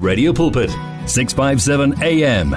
Radio Pulpit, 657 AM.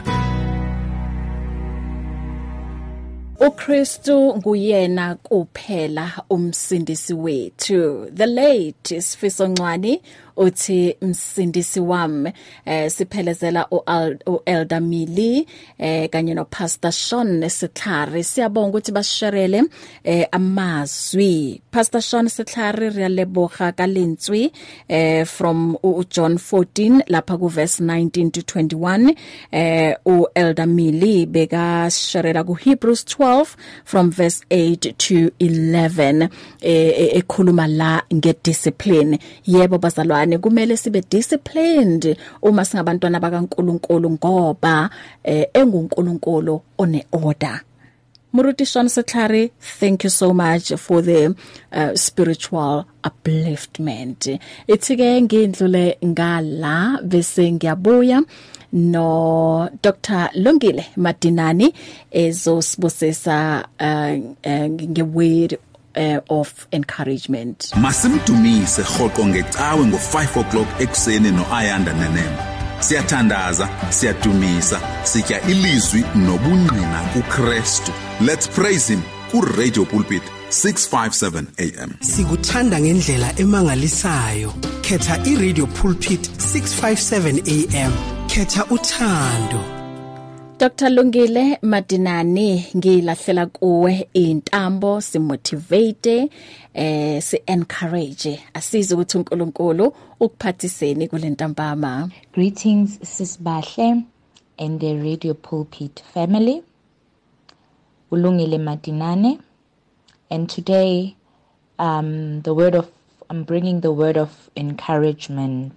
uKristu nguyena kuphela umsindisi wethu. The late Sifiso Ncwane uthi msindisi wami, siphelezela uElder Mili kanye no Pastor Sean Setlhare. Siyabonga ukuthi basherele amazwi. Pastor Sean Setlhare riyaleboga ka lentswi from John 14 lapha ku verse 19 to 21. uElder Mili beka sherela ku Hebrews 12 from verse 8 to 11 ekhuluma la ngediscipline. Yebo bazalwane, kumele sibe disciplined uma singabantwana bakaNkulunkulu ngoba enguNkulunkulu one order. Muruti Sean Setlhare, thank you so much for the spiritual upliftment. Ithike ngindlule ngala bese ngiyabuya no Dr. Lungile Madinani ezosibusisa ngeword of encouragement. Masimdumise rhoqo ngecawe ngo5 o'clock ekseni noAyanda Nenemba. Siyathandaza, siyadumisa, sitya ilizwi nobungqina kuKristu. Let's praise him ku Radio Pulpit 657 AM. Sikuthanda ngendlela emangalisayo. Khetha iRadio Pulpit 657 AM. Khetha uthando. Dr. Lungile Madinani, ngilahlela kuwe intambo, simotivate, si encourage, asize ukuthi uNkulunkulu ukuphathiseni kule ntambama. Greetings Sisbahle and the Radio Pulpit family. Ulungile Madinane, and today I'm bringing the word of encouragement,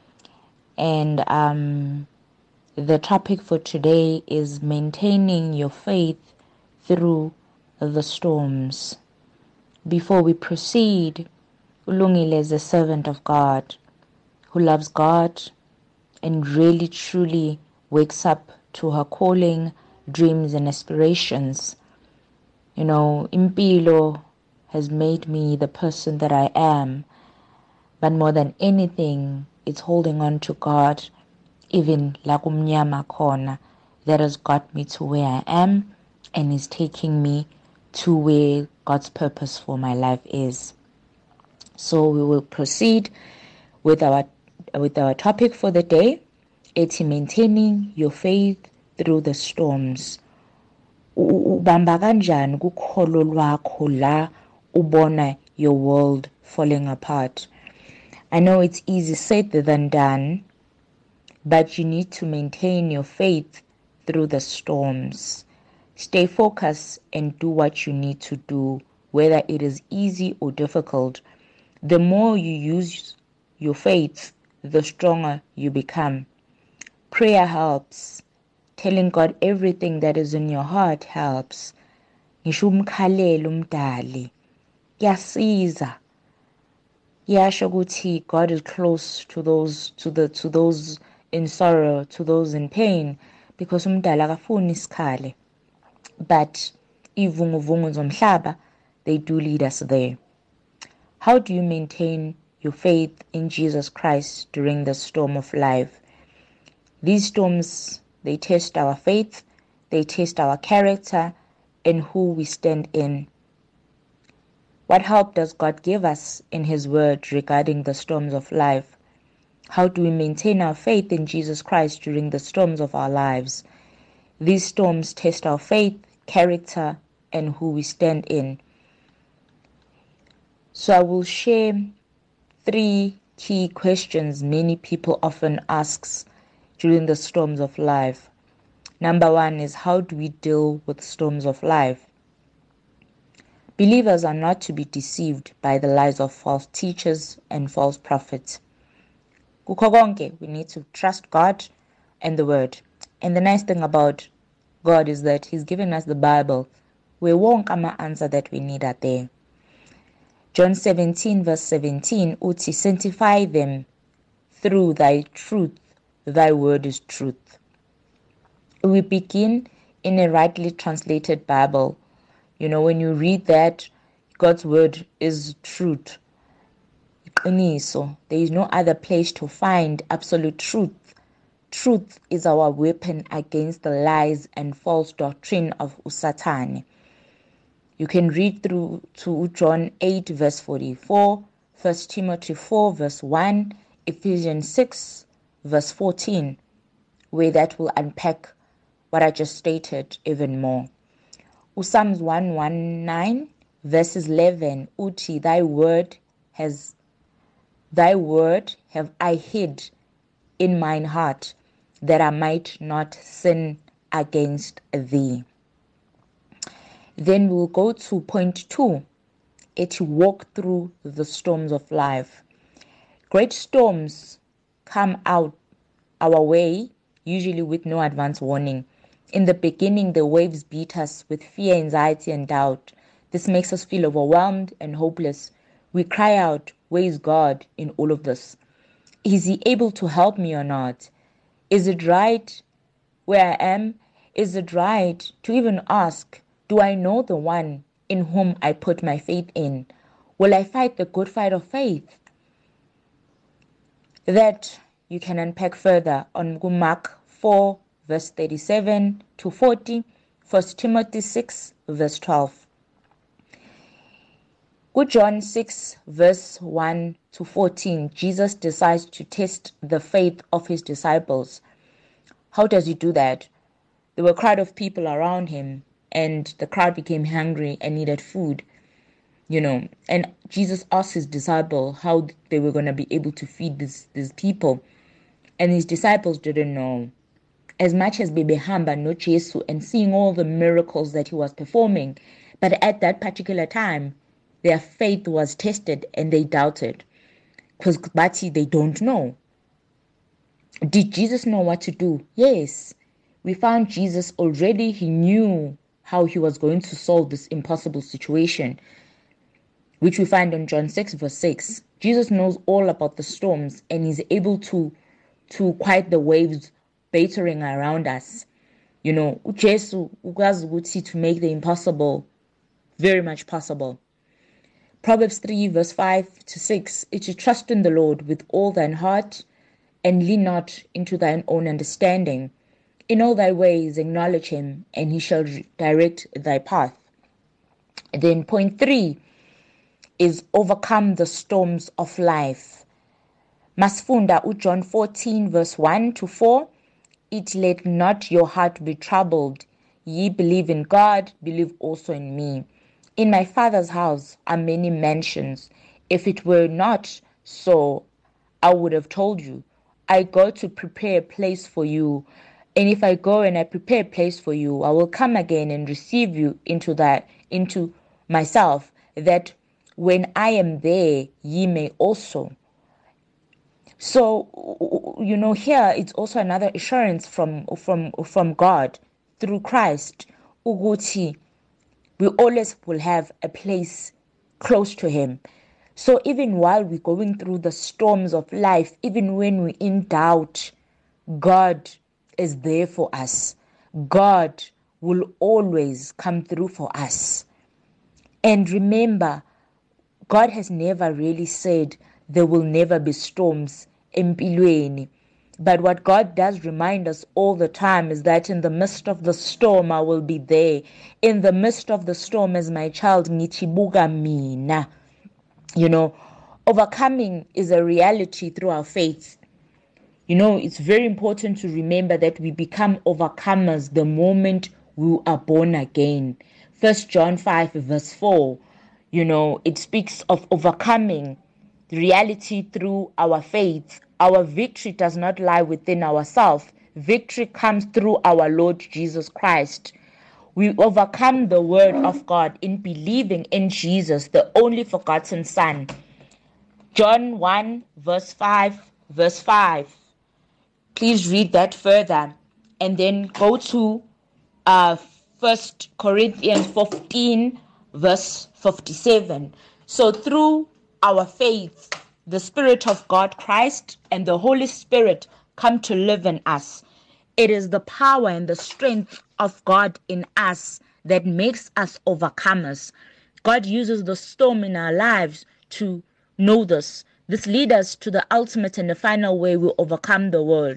and the topic for today is maintaining your faith through the storms. Before we proceed, Ulungile is a servant of God who loves God and really truly wakes up to her calling, dreams and aspirations. You know, impilo has made me the person that I am, but more than anything, it's holding on to God. Even lakumnyama khona, that has got me to where I am and is taking me to where God's purpose for my life is. So we will proceed with our topic for the day. It's maintaining your faith through the storms. Ubamba kanjani kukholo lwakho la ubona your world falling apart. I know it's easy said than done, but you need to maintain your faith through the storms. Stay focused and do what you need to do, whether it is easy or difficult. The more you use your faith, the stronger you become. Prayer helps. Telling God everything that is in your heart helps. Ngisho umkhalelo umdali kuyasiza. Yasho ukuthi God is close to those in sorrow, to those in pain, because umdala akafuni isikhale. But ivunguvungu zomhlaba, they do lead us there. How do you maintain your faith in Jesus Christ during the storm of life? These storms, they test our faith, they test our character and who we stand in. What help does God give us in His Word regarding the storms of life? How do we maintain our faith in Jesus Christ during the storms of our lives? These storms test our faith, character, and who we stand in. So I will share 3 key questions many people often ask during the storms of life. Number 1 is, how do we deal with storms of life? Believers are not to be deceived by the lies of false teachers and false prophets. Kukho konke, we need to trust God and the Word. And the nice thing about God is that He's given us the Bible, where wonke ama-answer that we need are there. John 17 verse 17, uthi, sanctify them through thy truth, thy word is truth. We begin in a rightly translated Bible. You know, when you read that, God's word is truth. iqiniso. There is no other place to find absolute truth. Truth is our weapon against the lies and false doctrine of Usatane. You can read through to John 8 verse 44, 1 Timothy 4 verse 1, Ephesians 6 verse 14, where that will unpack what I just stated even more. Psalms 119 verses 11, Uti, thy word have I hid in mine heart, that I might not sin against thee. Then we'll go to point 2, to walk through the storms of life. Great storms come out our way, usually with no advance warning. In the beginning, the waves beat us with fear, anxiety, and doubt. This makes us feel overwhelmed and hopeless. We cry out, where is God in all of this? Is he able to help me or not? Is it right where I am? Is it right to even ask, do I know the one in whom I put my faith in? Will I fight the good fight of faith? That you can unpack further on Mark 4 verse 37 to 40, 1 Timothy 6 verse 12. John 6 verse 1 to 14, Jesus decides to test the faith of his disciples. How does he do that? There were a crowd of people around him, and the crowd became hungry and needed food, and Jesus asked his disciples how they were going to be able to feed these people, and his disciples didn't know. As much as bebehamba no Jesu and seeing all the miracles that he was performing, but at that particular time, their faith was tested and they doubted, because they don't know. Did Jesus know what to do? Yes. We found Jesus already, he knew how he was going to solve this impossible situation, which we find in John 6 verse 6. Jesus knows all about the storms and he's able to quiet the waves battering around us. Jesu ukwazi ukuthi to make the impossible very much possible. Proverbs 3 verse 5 to 6, it should trust in the Lord with all thine heart and lean not into thine own understanding. In all thy ways acknowledge him, and he shall direct thy path. Then point 3 is overcome the storms of life. Masfunda John 14 verse 1 to 4, it let not your heart be troubled. Ye believe in God, believe also in me. In my Father's house are many mansions. If it were not so, I would have told you. I go to prepare a place for you. And if I go and I prepare a place for you, I will come again and receive you into myself, that when I am there, ye may also. So, here it's also another assurance from God through Christ. Uguti, we always will have a place close to him. So even while we're going through the storms of life, even when we're in doubt, God is there for us. God will always come through for us. And remember, God has never really said there will never be storms empilweni. But what God does remind us all the time is that in the midst of the storm, I will be there. In the midst of the storm, as my child, ngichibuka mina. Overcoming is a reality through our faith. It's very important to remember that we become overcomers the moment we are born again. 1 John 5 verse 4, it speaks of overcoming the reality through our faith. Our victory does not lie within ourselves. Victory comes through our Lord Jesus Christ. We overcome the word of God in believing in Jesus, the only forgotten Son. John 1 verse 5. Please read that further. And then go to 1 Corinthians 15 verse 57. So through our faith, the Spirit of God, Christ, and the Holy Spirit come to live in us. It is the power and the strength of God in us that makes us overcomers. God uses the storm in our lives to know this, This leads us to the ultimate and the final way we overcome the world.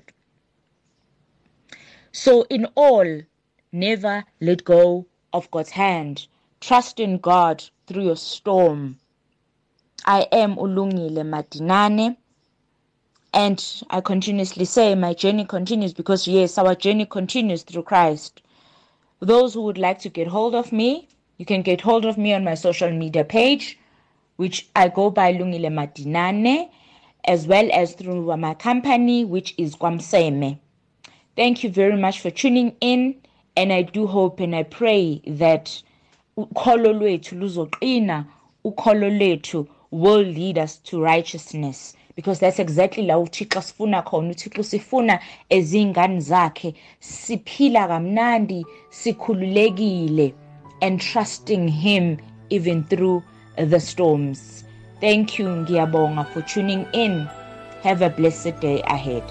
So in all, never let go of God's hand. Trust in God through your storm. I am Ulungile Madinane, and I continuously say my journey continues because yes, our journey continues through Christ. Those who would like to get hold of me, you can get hold of me on my social media page, which I go by Lungile Madinane, as well as through my company, which is Kwamseme. Thank you very much for tuning in, and I do hope and I pray that ukholo lwethu luzoqina, ukholo lwethu will lead us to righteousness, because that's exactly la uThixo sifuna khona. uThixo sifuna ezingane zakhe siphila kamnandi, sikhululekile, and trusting him even through the storms. Thank you, ngiyabonga, for tuning in. Have a blessed day ahead.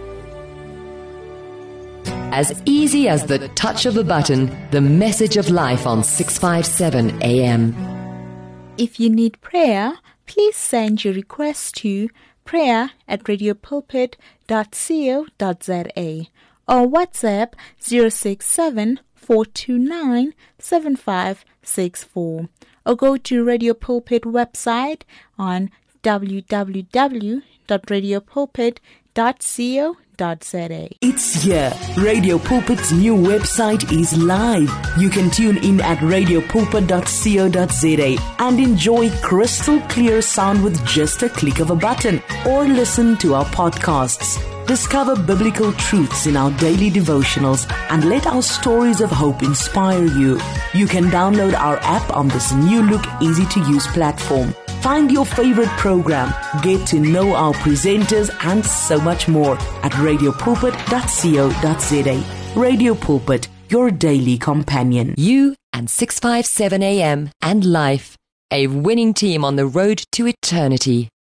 As easy as the touch of a button, the message of life on 657 AM. If you need prayer, please send your request to prayer@radiopulpit.co.za or WhatsApp 067-429-7564, or go to Radio Pulpit website on www.radiopulpit.co.za. It's here. Radio Pulpit's new website is live. You can tune in at radiopulpit.co.za and enjoy crystal clear sound with just a click of a button, or listen to our podcasts. Discover biblical truths in our daily devotionals and let our stories of hope inspire you. You can download our app on this new look, easy to use platform. Find your favorite program, get to know our presenters, and so much more at radiopulpit.co.za. Radio Pulpit, your daily companion. You and 657 AM and life, a winning team on the road to eternity.